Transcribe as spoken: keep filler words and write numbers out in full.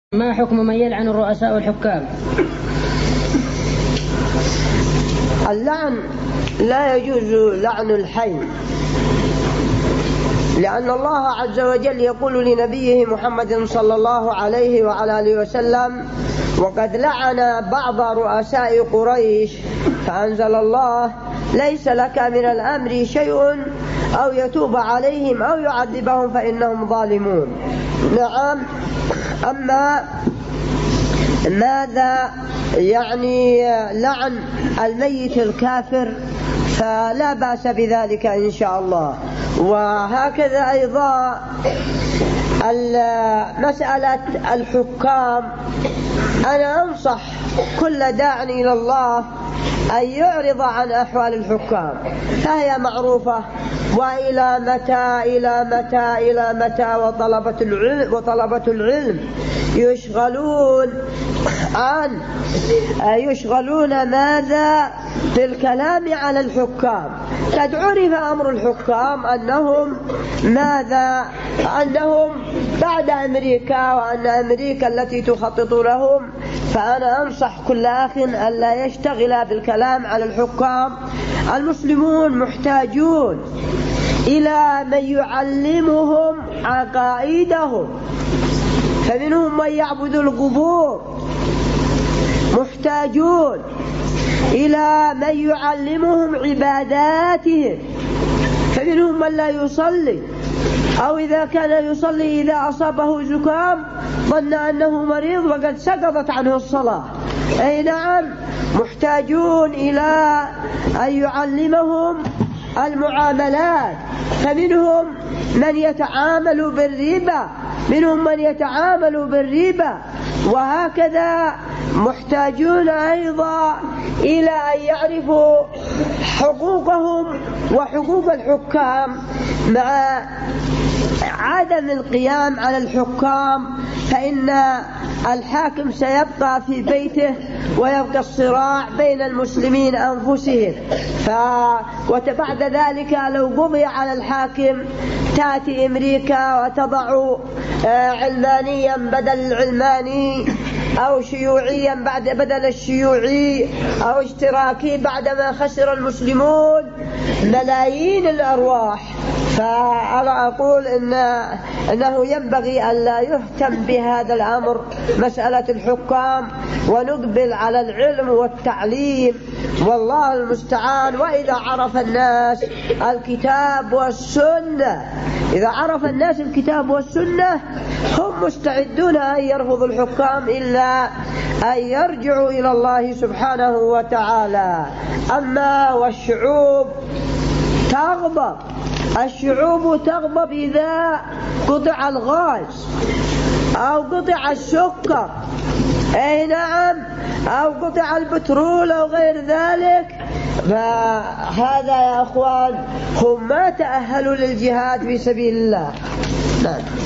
ما حكم من يلعن الرؤساء والحكام؟ اللعن لا يجوز لعن الحي، لأن الله عز وجل يقول لنبيه محمد صلى الله عليه وعلى آله وسلم: وقد لعن بعض رؤساء قريش، فأنزل الله: ليس لك من الأمر شيء أو يتوب عليهم أو يعذبهم فإنهم ظالمون. نعم. أما ماذا يعني لعن الميت الكافر فلا بأس بذلك إن شاء الله. وهكذا أيضا مسألة الحكام، أنا أنصح كل داع إلى الله أن يعرض عن أحوال الحكام، فهي معروفة. وإلى متى إلى متى إلى متى وطلبة العلم وطلبة العلم يشغلون عن يشغلون ماذا بالكلام على الحكام. قد عرف أمر الحكام أنهم ماذا أنهم بعد أمريكا، وأن أمريكا التي تخطط لهم. فأنا أنصح كل أخ ألا يشتغل بالكلام على الحكام. المسلمون محتاجون إلى من يعلمهم عقائدهم، فمنهم من يعبد القبور. محتاجون إلى من يعلمهم عباداتهم، فمنهم من لا يصلي، أو إذا كان يصلي إذا أصابه زكام ظن أنه مريض وقد سقطت عنه الصلاة. أي نعم، محتاجون إلى أن يعلمهم المعاملات، فمنهم من يتعامل بالربا منهم من يتعامل بالربا وهكذا. محتاجون أيضا إلى أن يعرفوا حقوقهم وحقوق الحكام، مع عدم القيام على الحكام فإن الحاكم سيبقى في بيته ويبقى الصراع بين المسلمين أنفسهم. ف... وبعد ذلك لو قضي على الحاكم تأتي أمريكا وتضع علمانيا بدل العلماني، أو شيوعيا بعد بدل الشيوعي، أو اشتراكي بعدما خسر المسلمون ملايين الأرواح. فأنا أقول إن أنه ينبغي أن لا يهتم بهذا الأمر، مسألة الحكام، ونقبل على العلم والتعليم، والله المستعان. وإذا عرف الناس الكتاب والسنة إذا عرف الناس الكتاب والسنة هم مستعدون أن يرفضوا الحكام إلا أن يرجعوا إلى الله سبحانه وتعالى. أما والشعوب تغضب الشعوب تغضب إذا قطع الغاز أو قطع السكر، أي نعم، أو قطع البترول أو غير ذلك. فهذا يا أخوان هم ما تأهلوا للجهاد في سبيل الله. نعم.